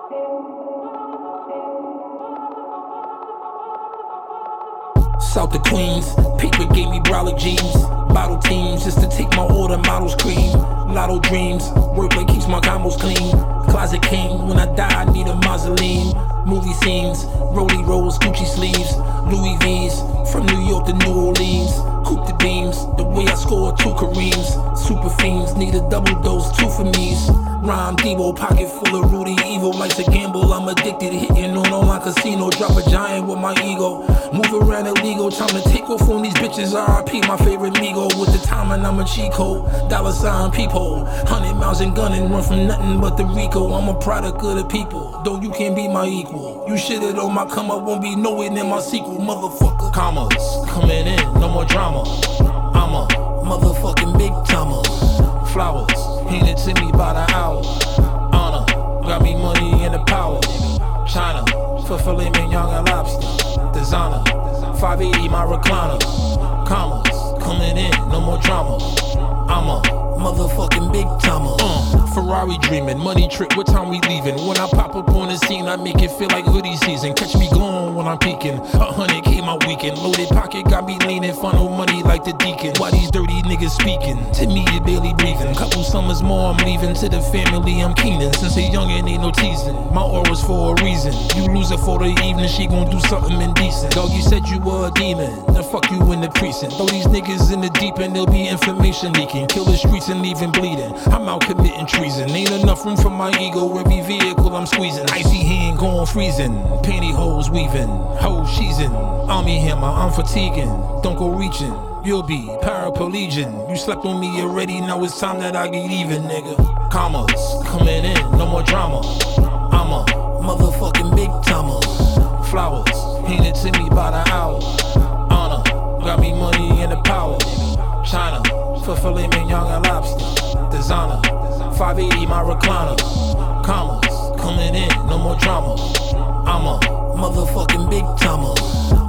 South of Queens, paper gave me brolic jeans. Bottle teams just to take my order, models cream. Lotto dreams, wordplay keeps my combos clean. Closet king, when I die I need a mausoleum. Movie scenes, Rollie rolls, Gucci sleeves. Louis V's, from New York to New Orleans. Coupe the beams, the way I score 2 Kareems. Super fiends, need a double dose, 2 for me's. Rhyme Debo, pocket full of Rudy Evil. Life's a gamble, I'm addicted, hitting on online casino. Drop a giant with my ego. Move around illegal, time to take off on these bitches. RIP, my favorite Migo. With the timing, I'm a cheat code. Dollar sign peephole. 100 miles and gunning, run from nothing but the Rico. I'm a product of the people, though you can't be my equal. You shitted on my come up, won't be nowhere in my sequel, motherfucker. Commas, coming in, no more drama. I'm a motherfucking big timer. Flowers, handed to me by the hour. Honor, got me money and the power. China, for filet mignon and lobster. Designer, 580 my recliner. Commas, coming in, no more drama. I'm a motherfucking big timer. Ferrari dreaming, money trick, what time we leaving? When I pop up on the scene, I make it feel like hoodie season. Catch me glowing when I'm peeking. 100K my weekend. Loaded pocket got me leaning, funnel money like the deacon. Why these dirty niggas speaking? To me, you barely breathing. Couple summers more, I'm leaving. To the family, I'm keening. Since a youngin' ain't no teasing. My aura's for a reason. You lose her for the evening, she gon' do something indecent. Dog, you said you were a demon. Then fuck you in the precinct. Throw these niggas in the deep end, there'll be information leaking. Kill the streets and leave him bleeding. I'm out committing treason. Ain't enough room for my ego. Every vehicle I'm squeezing. Icy hand going freezing. Pantyhose weaving. Hoes sheezing. Army hammer, I'm fatiguing. Don't go reaching. You'll be paraplegic. You slept on me already, now it's time that I get even, nigga. Commas, coming in, no more drama. I'm a motherfucking big timer. Flowers, handed to me by the hour. Honor, got me money and the power. China, for filet mignon and lobster. Designer, 580 my recliner. Commas, coming in, no more drama. I'm a motherfucking big timer.